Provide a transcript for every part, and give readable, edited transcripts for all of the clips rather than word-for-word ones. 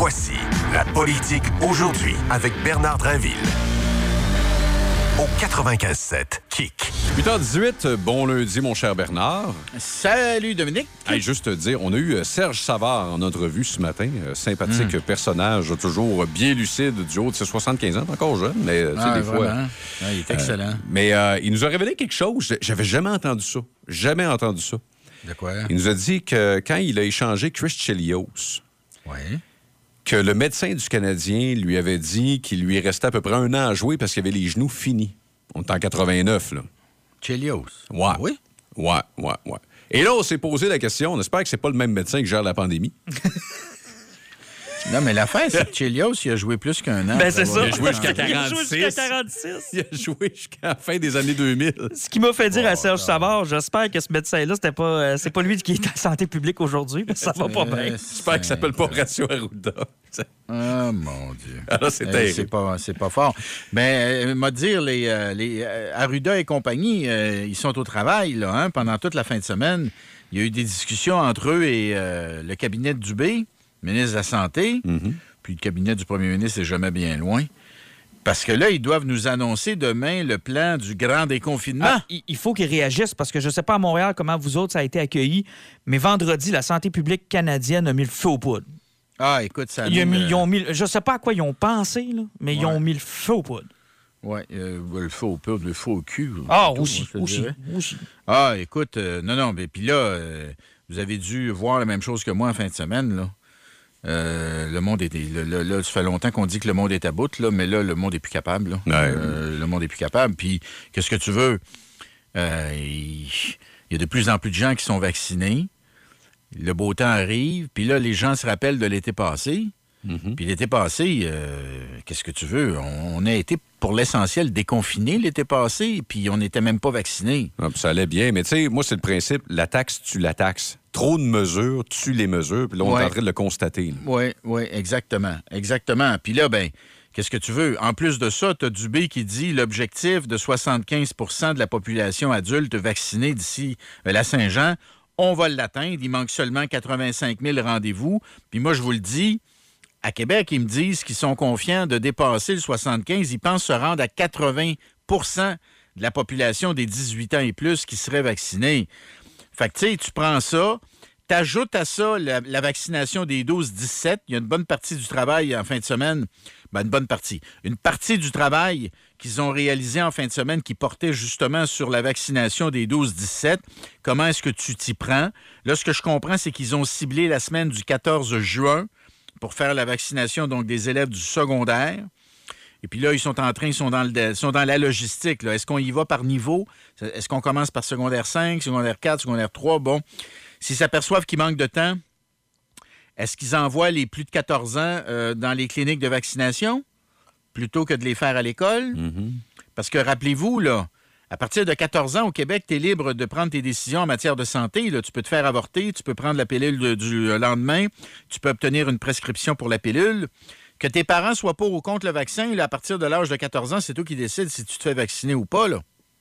Voici La politique aujourd'hui avec Bernard Drinville. Au 95.7 Kick. 8h18, bon lundi, mon cher Bernard. Salut, Dominique. Hey, juste te dire, on a eu Serge Savard en entrevue ce matin. Sympathique personnage, toujours bien lucide, du haut de ses 75 ans, encore jeune, mais des fois... il est excellent. Mais il nous a révélé quelque chose. J'avais jamais entendu ça. Jamais entendu ça. De quoi? Il nous a dit que quand il a échangé Chris Chelios, que le médecin du Canadien lui avait dit qu'il lui restait à peu près 1 an à jouer parce qu'il avait les genoux finis. On est en 89, là. Chelios. Ouais. Oui? Ouais. Et là, on s'est posé la question, on espère que c'est pas le même médecin qui gère la pandémie. Non, mais l'affaire, c'est que Chelios, il a joué plus qu'un an. Ben, c'est ça. Il a joué jusqu'à 46. Il a joué jusqu'à 46. Il a joué jusqu'à la fin des années 2000. Ce qui m'a fait dire à Serge Savard, j'espère que ce médecin-là, c'est pas lui qui est en santé publique aujourd'hui, parce que ça va pas bien. J'espère qu'il s'appelle pas Horacio Arruda. Ah, mon Dieu. Alors, c'est terrible. C'est pas fort. Mais, m'a dire, les Arruda et compagnie, ils sont au travail, là, hein, pendant toute la fin de semaine. Il y a eu des discussions entre eux et le cabinet de Dubé, ministre de la Santé, puis le cabinet du premier ministre est jamais bien loin. Parce que là, ils doivent nous annoncer demain le plan du grand déconfinement. Il faut qu'ils réagissent, parce que je ne sais pas à Montréal comment vous autres ça a été accueilli, mais vendredi, la santé publique canadienne a mis le feu aux poudres. Ah, écoute, ça... Ils ont mis, je ne sais pas à quoi ils ont pensé, là, mais ils ont mis le feu aux poudres. Oui, le feu aux poudres, le feu au cul. Ah, tout, aussi. Ah, écoute, non, mais puis là, vous avez dû voir la même chose que moi en fin de semaine, là. Le monde était... Là, ça fait longtemps qu'on dit que le monde est à bout, là, mais là, le monde est plus capable. Là. Ouais. Le monde est plus capable. Puis, qu'est-ce que tu veux? Il y a de plus en plus de gens qui sont vaccinés. Le beau temps arrive. Puis là, les gens se rappellent de l'été passé. Puis l'été passé, qu'est-ce que tu veux? On a été, pour l'essentiel, déconfinés l'été passé, puis on n'était même pas vaccinés. Ah, ça allait bien, mais tu sais, moi, c'est le principe, la taxe tue la taxe. Trop de mesures tue les mesures, puis là, on est en train de le constater. Oui, exactement. Puis là, ben, qu'est-ce que tu veux? En plus de ça, tu as Dubé qui dit l'objectif de 75 % de la population adulte vaccinée d'ici la Saint-Jean, on va l'atteindre. Il manque seulement 85 000 rendez-vous. Puis moi, je vous le dis, à Québec, ils me disent qu'ils sont confiants de dépasser le 75. Ils pensent se rendre à 80 % de la population des 18 ans et plus qui serait vaccinée. Fait que, tu sais, tu prends ça, t'ajoutes à ça la vaccination des 12-17. Il y a une bonne partie du travail en fin de semaine. Ben, une bonne partie. Une partie du travail qu'ils ont réalisé en fin de semaine qui portait justement sur la vaccination des 12-17. Comment est-ce que tu t'y prends? Là, ce que je comprends, c'est qu'ils ont ciblé la semaine du 14 juin pour faire la vaccination donc des élèves du secondaire. Et puis là, ils sont dans la logistique. Là. Est-ce qu'on y va par niveau? Est-ce qu'on commence par secondaire 5, secondaire 4, secondaire 3? Bon, s'ils s'aperçoivent qu'il manque de temps, est-ce qu'ils envoient les plus de 14 ans dans les cliniques de vaccination plutôt que de les faire à l'école? Parce que rappelez-vous, là, à partir de 14 ans, au Québec, tu es libre de prendre tes décisions en matière de santé. Là. Tu peux te faire avorter, tu peux prendre la pilule du lendemain, tu peux obtenir une prescription pour la pilule. Que tes parents soient pour ou contre le vaccin, là, à partir de l'âge de 14 ans, c'est toi qui décides si tu te fais vacciner ou pas. Là.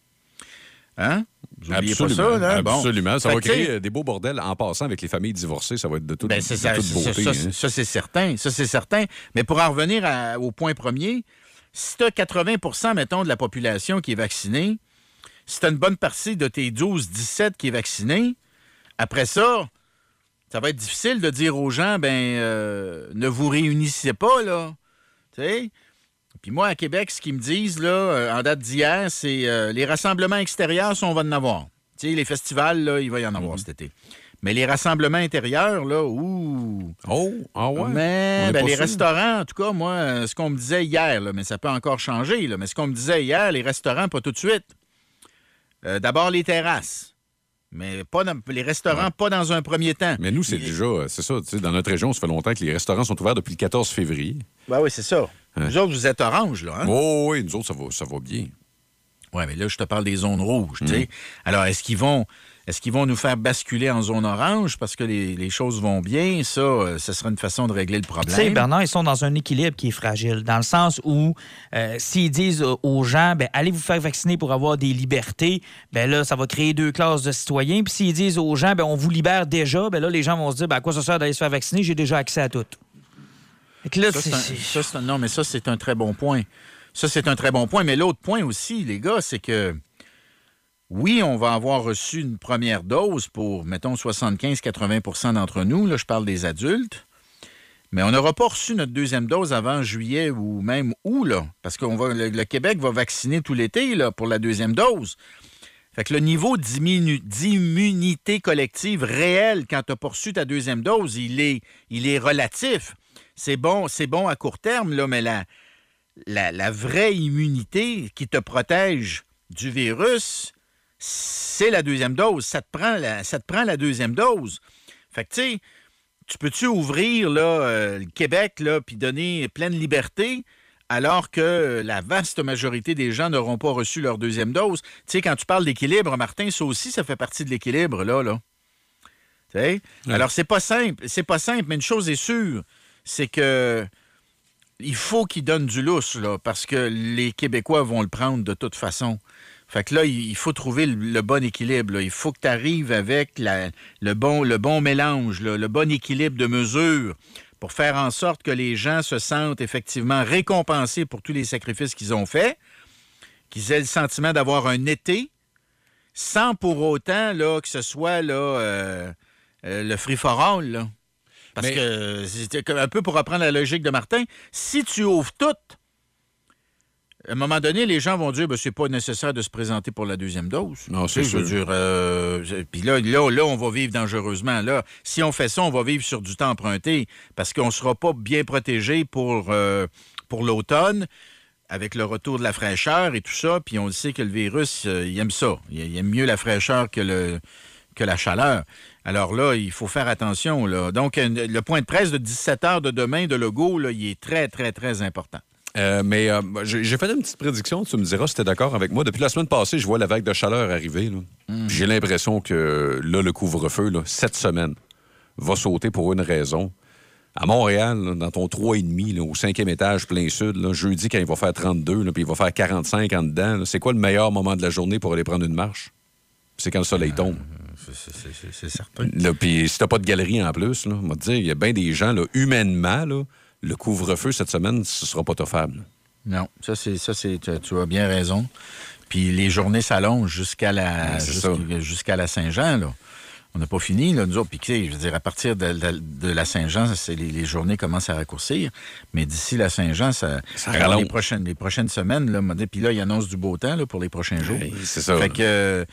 Hein? N'oubliez pas ça. Là. Absolument. Bon. Ça va créer des beaux bordels en passant avec les familles divorcées. Ça va être de toute beauté. Ça, c'est certain. Ça, c'est certain. Mais pour en revenir au point premier, si tu as 80 % mettons, de la population qui est vaccinée, si tu as une bonne partie de tes 12-17 qui est vaccinée, après ça, ça va être difficile de dire aux gens, ne vous réunissez pas, là. Tu sais? Puis moi, à Québec, ce qu'ils me disent, là, en date d'hier, c'est les rassemblements extérieurs, on va en avoir. Tu sais, les festivals, là, il va y en avoir cet été. Mais les rassemblements intérieurs, là, ouh! Oh, ah ouais? Mais les restaurants, en tout cas, moi, ce qu'on me disait hier, là, mais ça peut encore changer, là, mais ce qu'on me disait hier, les restaurants, pas tout de suite. D'abord, les terrasses. Mais pas les restaurants, pas dans un premier temps. Mais nous, c'est ça. Dans notre région, ça fait longtemps que les restaurants sont ouverts depuis le 14 février. Ben oui, c'est ça. Hein? Vous autres, vous êtes orange, là. Hein? Oh, oui, nous autres, ça va bien. Oui, mais là, je te parle des zones rouges, tu sais. Alors, est-ce qu'ils vont nous faire basculer en zone orange parce que les choses vont bien? Ça, ce sera une façon de régler le problème. Tu sais, Bernard, ils sont dans un équilibre qui est fragile, dans le sens où s'ils disent aux gens, allez vous faire vacciner pour avoir des libertés, là, ça va créer 2 classes de citoyens. Puis s'ils disent aux gens, on vous libère déjà, là, les gens vont se dire, à quoi ça sert d'aller se faire vacciner? J'ai déjà accès à tout. Là, non, mais ça, c'est un très bon point. Ça, c'est un très bon point. Mais l'autre point aussi, les gars, c'est que oui, on va avoir reçu une première dose pour, mettons, 75-80 d'entre nous. Là, je parle des adultes. Mais on n'aura pas reçu notre deuxième dose avant juillet ou même août, là. Parce que le Québec va vacciner tout l'été là, pour la deuxième dose. Fait que le niveau d'immunité collective réelle quand tu n'as pas reçu ta deuxième dose, il est relatif. C'est bon à court terme, là, mais la vraie immunité qui te protège du virus, c'est la deuxième dose. Ça te prend la deuxième dose. Fait que, tu sais, tu peux-tu ouvrir là, le Québec là, puis donner pleine liberté alors que la vaste majorité des gens n'auront pas reçu leur deuxième dose? Tu sais, quand tu parles d'équilibre, Martin, ça aussi, ça fait partie de l'équilibre, là. Tu sais? Ouais. Alors, c'est pas simple, mais une chose est sûre, c'est que il faut qu'ils donnent du lousse, là, parce que les Québécois vont le prendre de toute façon. Fait que là, il faut trouver le bon équilibre. Là. Il faut que tu arrives avec le bon mélange, là, le bon équilibre de mesures pour faire en sorte que les gens se sentent effectivement récompensés pour tous les sacrifices qu'ils ont faits, qu'ils aient le sentiment d'avoir un été, sans pour autant là, que ce soit là, le free-for-all. Là. Parce que, c'est un peu pour reprendre la logique de Martin, si tu ouvres tout, à un moment donné, les gens vont dire c'est pas nécessaire de se présenter pour la deuxième dose. Non, c'est sûr. Puis là, on va vivre dangereusement. Là, si on fait ça, on va vivre sur du temps emprunté parce qu'on ne sera pas bien protégé pour l'automne avec le retour de la fraîcheur et tout ça. Puis on le sait que le virus, il aime ça. Il aime mieux la fraîcheur que la chaleur. Alors là, il faut faire attention. Là. Donc, le point de presse de 17 h de demain de Legault, là, il est très, très, très important. Mais j'ai fait une petite prédiction, tu me diras si tu es d'accord avec moi. Depuis la semaine passée, je vois la vague de chaleur arriver. J'ai l'impression que là, le couvre-feu, là, cette semaine, va sauter pour une raison. À Montréal, là, dans ton 3,5, là, au 5e étage, plein sud, là, jeudi, quand il va faire 32, là, puis il va faire 45 en dedans, là, c'est quoi le meilleur moment de la journée pour aller prendre une marche? C'est quand le soleil tombe. C'est certain. Puis si t'as pas de galerie en plus, là, on va te dire, il y a bien des gens, là, humainement, là, le couvre-feu cette semaine, ce sera pas toffable. Non, ça c'est tu as bien raison. Puis les journées s'allongent jusqu'à la Saint-Jean, là. On n'a pas fini, là, nous autres. Puis, je veux dire, à partir de la Saint-Jean, les journées commencent à raccourcir. Mais d'ici la Saint-Jean, ça les prochaines semaines, là, puis là, il annonce du beau temps là, pour les prochains jours. Oui, c'est ça. Fait que,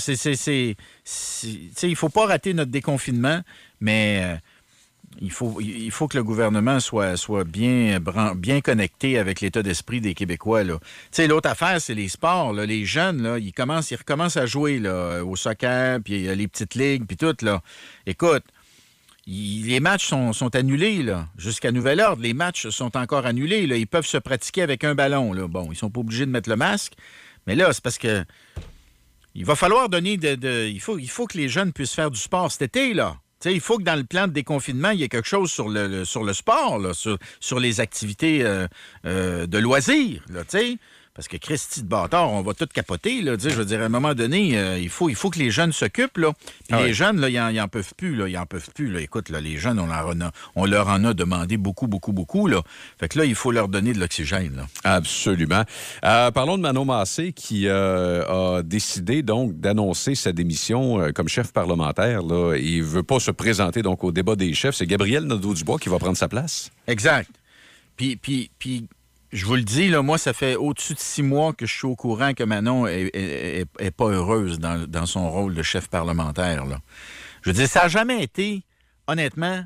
il faut pas rater notre déconfinement, mais il faut que le gouvernement soit bien connecté avec l'état d'esprit des Québécois. Tu sais, l'autre affaire, c'est les sports. Là. Les jeunes, là, ils recommencent à jouer là, au soccer, puis les petites ligues, puis tout. Là. Écoute, les matchs sont annulés là, jusqu'à nouvel ordre. Les matchs sont encore annulés. Là. Ils peuvent se pratiquer avec un ballon. Là. Bon, ils sont pas obligés de mettre le masque. Mais là, c'est parce que il va falloir donner il faut que les jeunes puissent faire du sport cet été, là. T'sais, il faut que dans le plan de déconfinement, il y ait quelque chose sur le sport, là, sur les activités de loisirs. Là, parce que Christy de bâtard, on va tout capoter. Là, je veux dire, à un moment donné, il faut que les jeunes s'occupent. Là. Puis les jeunes, là, ils en peuvent plus. Là, ils en peuvent plus. Là. Écoute, là, les jeunes, on leur en a demandé beaucoup, beaucoup, beaucoup. Là. Fait que là, il faut leur donner de l'oxygène. Là. Absolument. Parlons de Manon Massé qui a décidé donc d'annoncer sa démission comme chef parlementaire. Là. Il ne veut pas se présenter donc au débat des chefs. C'est Gabriel Nadeau-Dubois qui va prendre sa place. Exact. Puis je vous le dis, là, moi, ça fait au-dessus de 6 mois que je suis au courant que Manon est pas heureuse dans son rôle de chef parlementaire. Là. Je veux dire, ça n'a jamais été, honnêtement,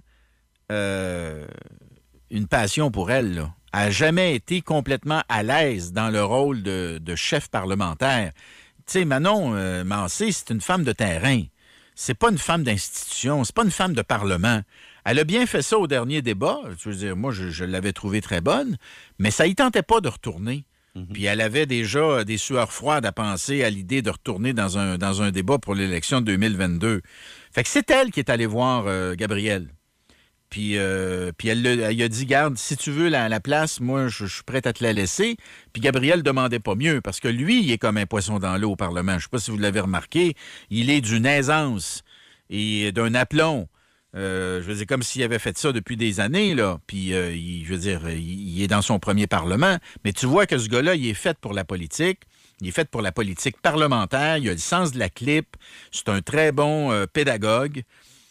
une passion pour elle. Là. Elle n'a jamais été complètement à l'aise dans le rôle de chef parlementaire. Tu sais, Manon Massé, c'est une femme de terrain. C'est pas une femme d'institution, c'est pas une femme de parlement. Elle a bien fait ça au dernier débat. Je veux dire, moi, je l'avais trouvée très bonne, mais ça y tentait pas de retourner. Puis elle avait déjà des sueurs froides à penser à l'idée de retourner dans un débat pour l'élection de 2022. Fait que c'est elle qui est allée voir Gabriel. Puis elle a dit, garde, si tu veux la place, moi, je suis prête à te la laisser. Puis Gabriel demandait pas mieux, parce que lui, il est comme un poisson dans l'eau au Parlement. Je sais pas si vous l'avez remarqué. Il est d'une aisance et d'un aplomb. Je veux dire, comme s'il avait fait ça depuis des années, là. Puis, il est dans son premier Parlement. Mais tu vois que ce gars-là, il est fait pour la politique. Il est fait pour la politique parlementaire. Il a le sens de la clip. C'est un très bon pédagogue.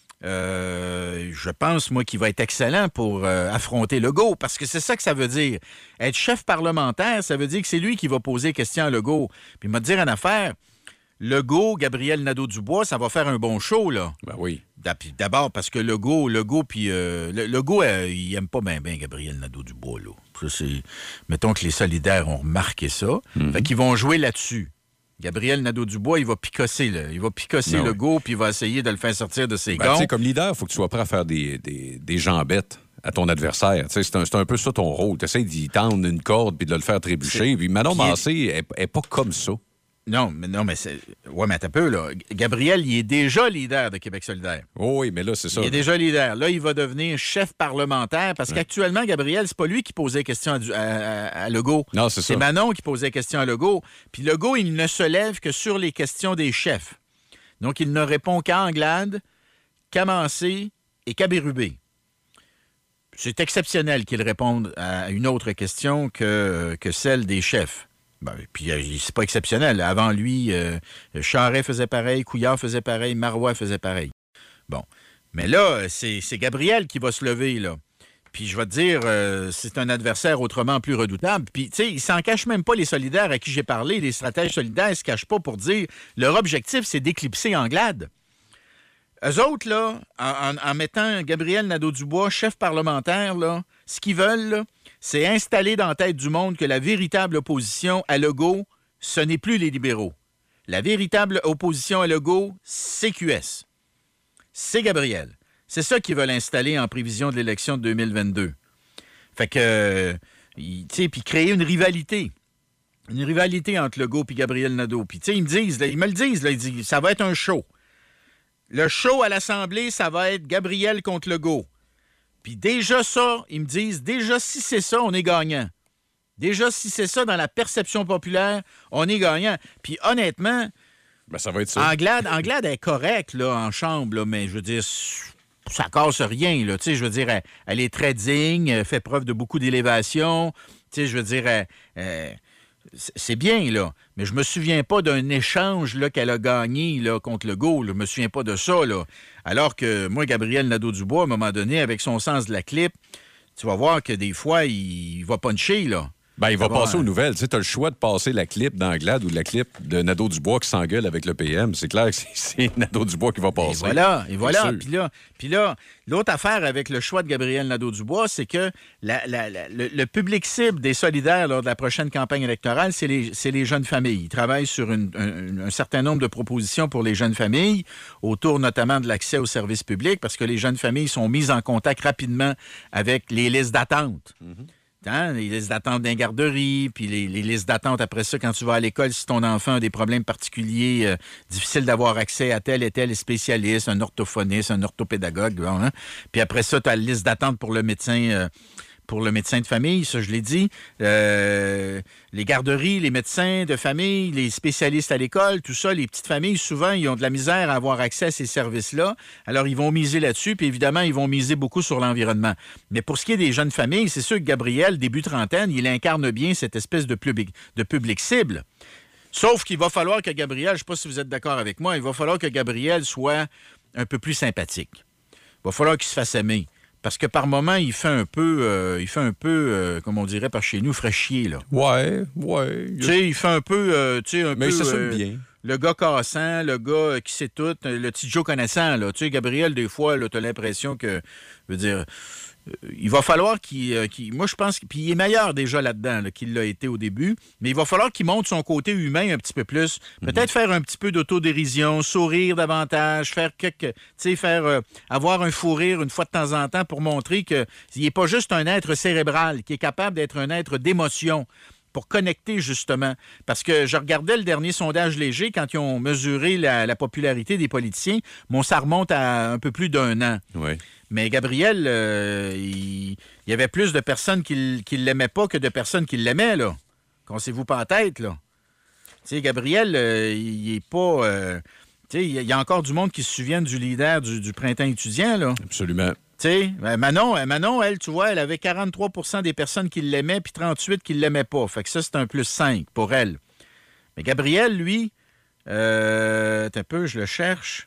Je pense, moi, qu'il va être excellent pour affronter Legault, parce que c'est ça que ça veut dire. Être chef parlementaire, ça veut dire que c'est lui qui va poser question à Legault. Puis, il m'a dit une affaire. Legault, Gabriel Nadeau-Dubois, ça va faire un bon show, là. Ben oui. D'abord, parce que Legault, puis Legault, il aime pas bien Gabriel Nadeau-Dubois, là. Ça, mettons que les solidaires ont remarqué ça. Fait qu'ils vont jouer là-dessus. Gabriel Nadeau-Dubois, il va picosser, là. Il va picosser Legault, puis il va essayer de le faire sortir de ses gonds. Comme leader, il faut que tu sois prêt à faire des jambettes à ton adversaire. C'est un peu ça ton rôle. Tu essaies d'y tendre une corde puis de le faire trébucher. Puis Manon Massé est pas comme ça. Non, mais c'est. Ouais, mais attends un peu, là. Gabriel, il est déjà leader de Québec solidaire. Oh oui, mais là, c'est ça. Il est déjà leader. Là, il va devenir chef parlementaire parce qu'actuellement, Gabriel, c'est pas lui qui posait question à Legault. Non, c'est ça. C'est Manon qui posait question à Legault. Puis Legault, il ne se lève que sur les questions des chefs. Donc, il ne répond qu'à Anglade, qu'à Massé et qu'à Bérubé. C'est exceptionnel qu'il réponde à une autre question que celle des chefs. Ben, puis c'est pas exceptionnel. Avant lui, Charest faisait pareil, Couillard faisait pareil, Marois faisait pareil. Bon. Mais là, c'est Gabriel qui va se lever, là. Puis je vais te dire, c'est un adversaire autrement plus redoutable. Puis, tu sais, ils s'en cachent même pas, les solidaires à qui j'ai parlé. Les stratèges solidaires ne se cachent pas pour dire leur objectif, c'est d'éclipser Anglade. Eux autres, là, en mettant Gabriel Nadeau-Dubois chef parlementaire, là, ce qu'ils veulent, là, c'est installer dans la tête du monde que la véritable opposition à Legault, ce n'est plus les libéraux. La véritable opposition à Legault, c'est QS. C'est Gabriel. C'est ça qu'ils veulent installer en prévision de l'élection de 2022. Fait que, tu sais, puis créer une rivalité. Une rivalité entre Legault et Gabriel Nadeau. Puis, tu sais, ils me le disent, là, ils disent, ça va être un show. Le show à l'Assemblée, ça va être Gabriel contre Legault. Puis déjà ça, ils me disent, déjà si c'est ça, on est gagnant. Déjà si c'est ça dans la perception populaire, on est gagnant. Puis honnêtement, ben, ça va être ça. Anglade est correcte là, en chambre, là, mais je veux dire, ça casse rien. Là, je veux dire, elle est très digne, elle fait preuve de beaucoup d'élévation. Je veux dire, c'est bien, là. Mais je me souviens pas d'un échange là, qu'elle a gagné là, contre Legault. Je me souviens pas de ça, là. Alors que moi, Gabriel Nadeau-Dubois, à un moment donné, avec son sens de la clip, tu vas voir que des fois, il va puncher, là. Ben, il va passer aux nouvelles. Tu as le choix de passer la clip d'Anglade ou la clip de Nadeau-Dubois qui s'engueule avec le PM. C'est clair que c'est Nadeau-Dubois qui va passer. Et voilà. Puis là, l'autre affaire avec le choix de Gabriel Nadeau-Dubois, c'est que le public cible des solidaires lors de la prochaine campagne électorale, c'est les jeunes familles. Ils travaillent sur un certain nombre de propositions pour les jeunes familles, autour notamment de l'accès aux services publics, parce que les jeunes familles sont mises en contact rapidement avec les listes d'attente. Les listes d'attente d'un garderie, puis les listes d'attente après ça, quand tu vas à l'école, si ton enfant a des problèmes particuliers, difficile d'avoir accès à tel et tel spécialiste, un orthophoniste, un orthopédagogue. Hein? Puis après ça, tu as la liste d'attente pour le médecin de famille, ça je l'ai dit. Les garderies, les médecins de famille, les spécialistes à l'école, tout ça, les petites familles, souvent, ils ont de la misère à avoir accès à ces services-là. Alors, ils vont miser là-dessus, puis évidemment, ils vont miser beaucoup sur l'environnement. Mais pour ce qui est des jeunes familles, c'est sûr que Gabriel, début trentaine, il incarne bien cette espèce de public cible. Sauf qu'il va falloir que Gabriel, je ne sais pas si vous êtes d'accord avec moi, il va falloir que Gabriel soit un peu plus sympathique. Il va falloir qu'il se fasse aimer. Parce que par moment, il fait un peu, comme on dirait par chez nous, fraîchier, là. Ouais. Tu sais, il fait un peu, mais il s'assume bien. Le gars cassant, le gars qui sait tout, le petit Joe connaissant, là. Tu sais, Gabriel, des fois, là, t'as l'impression que, je veux dire, il va falloir moi, je pense, puis il est meilleur déjà là-dedans là, qu'il l'a été au début, mais il va falloir qu'il montre son côté humain un petit peu plus. Peut-être faire un petit peu d'autodérision, sourire davantage, avoir un fou rire une fois de temps en temps pour montrer qu'il n'est pas juste un être cérébral, qu'il est capable d'être un être d'émotion pour connecter, justement. Parce que je regardais le dernier sondage léger quand ils ont mesuré la popularité des politiciens. Bon, ça remonte à un peu plus d'1 an. Oui. Mais Gabriel, il y avait plus de personnes qui l'aimaient pas que de personnes qui l'aimaient, là. Cassez-vous pas la tête, là. Tu sais, Gabriel, il est pas... il y a encore du monde qui se souvient du leader du printemps étudiant, là. Absolument. Manon, elle, tu vois, elle avait 43 % des personnes qui l'aimaient, puis 38 qui ne l'aimaient pas. Fait que ça, c'est un plus 5 pour elle. Mais Gabriel, lui, un peu, je le cherche.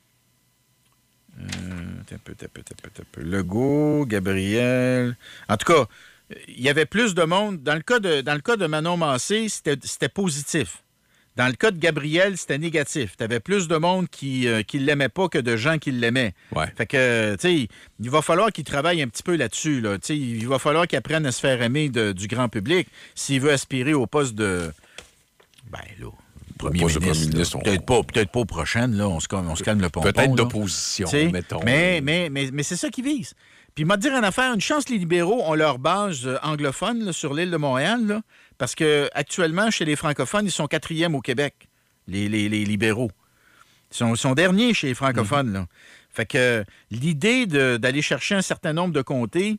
Un peu. Legault, Gabriel. En tout cas, il y avait plus de monde. Dans le cas de Manon Massé, c'était positif. Dans le cas de Gabriel, c'était négatif. Tu avais plus de monde qui l'aimait pas que de gens qui l'aimaient. Ouais. Fait que, tu sais, il va falloir qu'il travaille un petit peu là-dessus. Là. Tu sais, il va falloir qu'il apprenne à se faire aimer du grand public s'il veut aspirer au poste de... Ben, là... Premier ministre, peut-être pas aux prochaines, là, on se calme le pompon. Peut-être d'opposition, mettons. Mais c'est ça qu'ils visent. Puis, il m'a dit en affaire, une chance, les libéraux ont leur base anglophone là, sur l'île de Montréal, là, parce que actuellement, chez les francophones, ils sont 4e au Québec, les libéraux. Ils sont derniers chez les francophones. Là. Fait que l'idée d'aller chercher un certain nombre de comtés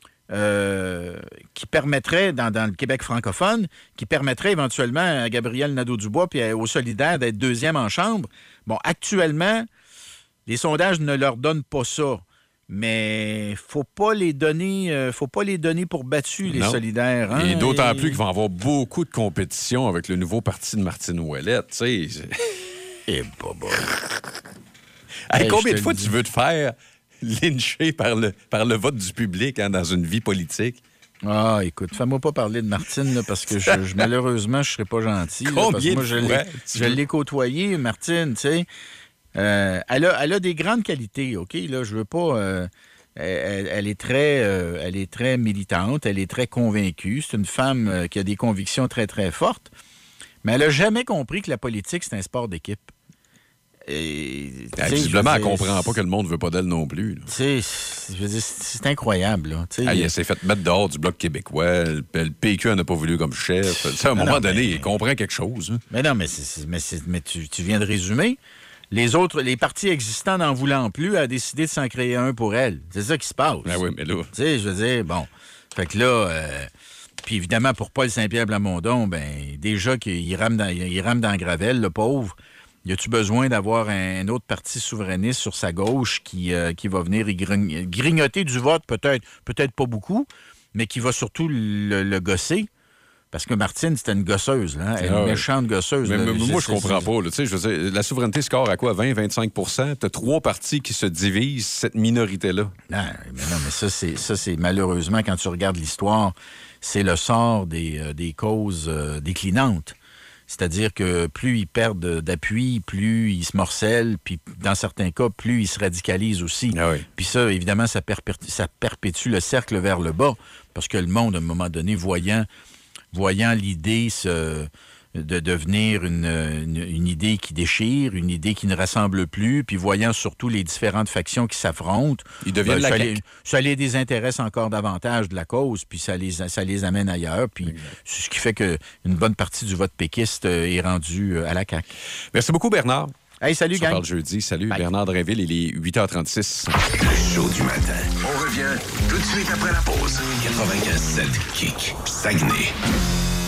qui permettrait, dans le Québec francophone, qui permettrait éventuellement à Gabriel Nadeau-Dubois et aux Solidaires d'être 2e en chambre. Bon, actuellement, les sondages ne leur donnent pas ça. Mais faut pas les donner pour battus, les Solidaires. Hein? Et d'autant plus qu'ils vont avoir beaucoup de compétition avec le nouveau parti de Martine Ouellette. Tu sais. Et bobo. Combien de fois tu veux te faire lyncher par le vote du public dans une vie politique? Ah, écoute, fais-moi pas parler de Martine, là, parce que malheureusement, je serai pas gentil. Combien parce que moi, je l'ai côtoyée, Martine, tu sais. Elle a des grandes qualités, OK? Là, je veux pas... elle est très militante, elle est très convaincue. C'est une femme qui a des convictions très, très fortes. Mais elle n'a jamais compris que la politique, c'est un sport d'équipe. Visiblement, elle ne comprend pas que le monde ne veut pas d'elle non plus. C'est incroyable. Là, elle s'est fait mettre dehors du Bloc québécois. Le PQ n'en a pas voulu comme chef. À un moment donné, il comprend quelque chose. Hein. Mais non, mais tu viens de résumer. Les partis existants n'en voulant plus, a décidé de s'en créer un pour elle. C'est ça qui se passe. Ah oui, mais là... Tu sais, je veux dire, bon... Fait que là... puis évidemment, pour Paul Saint-Pierre Plamondon, ben déjà qu'il rame dans Gravel, le pauvre, y a-tu besoin d'avoir un autre parti souverainiste sur sa gauche qui va venir grignoter du vote, peut-être pas beaucoup, mais qui va surtout le gosser? Parce que Martine, c'était une gosseuse, là. Elle est une méchante gosseuse. Mais moi, je comprends pas. Là. Je veux dire, la souveraineté score à quoi? 20-25 %? Tu as 3 partis qui se divisent, cette minorité-là. Non, mais ça, c'est malheureusement, quand tu regardes l'histoire, c'est le sort des causes déclinantes. C'est-à-dire que plus ils perdent d'appui, plus ils se morcellent, puis dans certains cas, plus ils se radicalisent aussi. Ah oui. Puis ça, évidemment, ça perpétue le cercle vers le bas, parce que le monde, à un moment donné, voyant l'idée de devenir une idée qui déchire, une idée qui ne rassemble plus, puis voyant surtout les différentes factions qui s'affrontent, ils deviennent ça les désintéresse encore davantage de la cause, puis ça les amène ailleurs, puis c'est ce qui fait qu'une bonne partie du vote péquiste est rendue à la CAQ. Merci beaucoup, Bernard. Hey, salut, gang. On se parle jeudi. Salut, bye. Bernard Drainville, il est 8h36. Le show du matin. On revient tout de suite après la pause. 95.7 Kick. Saguenay.